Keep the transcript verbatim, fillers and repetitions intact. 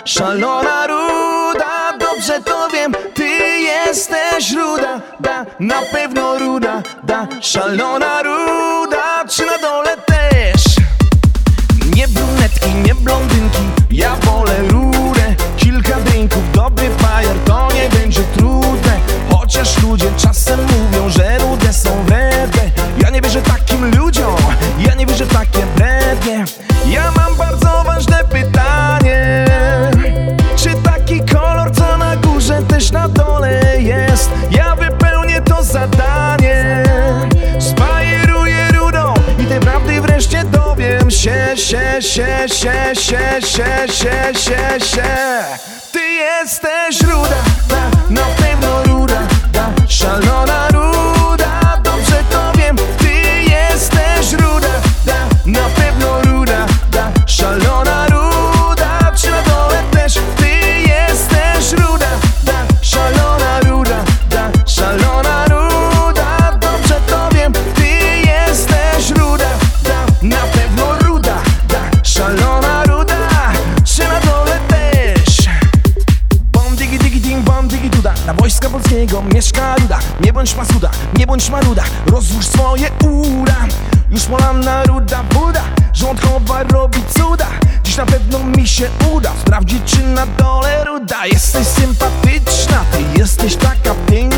szalona ruda. Dobrze to wiem, ty jesteś ruda, da, na pewno ruda, da, szalona ruda. Czy na dole też? Nie brunetki, nie blondynki, ja wolę rurę. Kilka drinków, dobry bajer, to nie będzie trudne. Chociaż ludzie czasem mówią, że rude są wredne. Ja nie wierzę takim ludziom, ja nie wierzę w takie brednie. Ja mam bardzo ważne pytanie: czy taki kolor, co na górze, też na dole jest? Ja wypełnię to zadanie. Spajeruję rudą i tej prawdy wreszcie dowiem się, się, się, się, się, się, się, się, się. Ty jesteś ruda, da, na pewno ruda, da, szalona ruda. Dobrze to wiem, ty jesteś ruda, da, na pewno ruda, da, szalona ruda. Czy na dole też? Ty jesteś ruda, da, szalona ruda, da, szalona ruda. Dobrze to wiem, ty jesteś ruda, da, na pewno ruda, da, szalona ruda. Czy na dole też? Bom digi digi ding bom digi duda. Na Wojska Polskiego mieszka ruda. Nie bądź masuda, nie bądź maruda, rozłóż swoje uda. Już polana ruda buda, żołądkowa robi cuda. Dziś na pewno mi się uda sprawdzić, czy na dole ruda. Jesteś sympatyczna, ty jesteś taka piękna.